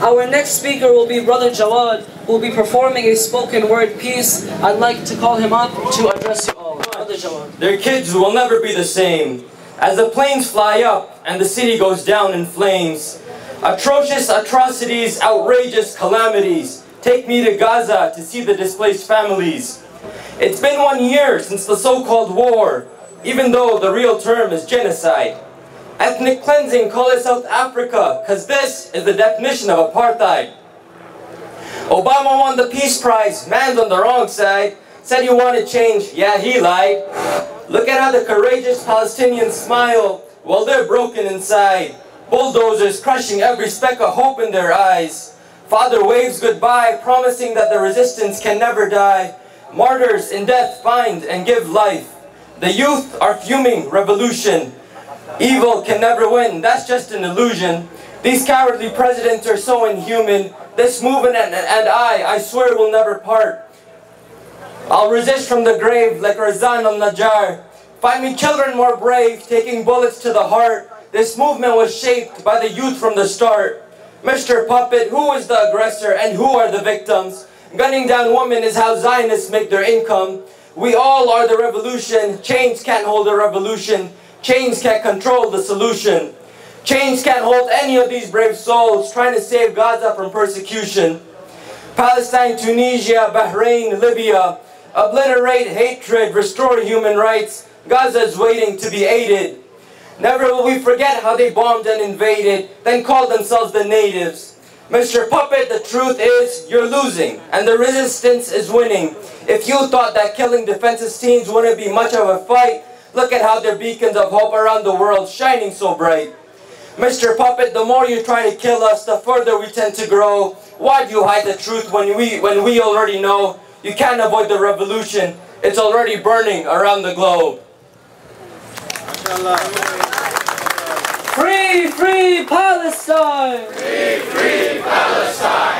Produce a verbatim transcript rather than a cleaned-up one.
Our next speaker will be Brother Jawad, who will be performing a spoken word piece. I'd like to call him up to address you all. Brother Jawad. Their kids will never be the same. As the planes fly up and the city goes down in flames. Atrocious atrocities, outrageous calamities. Take me to Gaza to see the displaced families. It's been one year since the so-called war, even though the real term is genocide. Ethnic cleansing, call it South Africa, cause this is the definition of apartheid. Obama won the Peace Prize, man's on the wrong side. Said he wanted change, yeah he lied. Look at how the courageous Palestinians smile, while they're broken inside. Bulldozers crushing every speck of hope in their eyes. Father waves goodbye, promising that the resistance can never die. Martyrs in death find and give life. The youth are fuming revolution. Evil can never win, that's just an illusion. These cowardly presidents are so inhuman. This movement and, and I, I swear will never part. I'll resist from the grave like Razan al-Najjar. Find me children more brave, taking bullets to the heart. This movement was shaped by the youth from the start. Mister Puppet, who is the aggressor and who are the victims? Gunning down women is how Zionists make their income. We all are the revolution. Chains can't hold a revolution. Chains can't control the solution. Chains can't hold any of these brave souls trying to save Gaza from persecution. Palestine, Tunisia, Bahrain, Libya. Obliterate hatred, restore human rights. Gaza is waiting to be aided. Never will we forget how they bombed and invaded, then called themselves the natives. Mister Puppet, the truth is, you're losing, and the resistance is winning. If you thought that killing defenseless teens wouldn't be much of a fight, look at how they're beacons of hope around the world, shining so bright. Mister Puppet, the more you try to kill us, the further we tend to grow. Why do you hide the truth when we, when we already know? You can't avoid the revolution. It's already burning around the globe. Free, free Palestine! Free, free Palestine!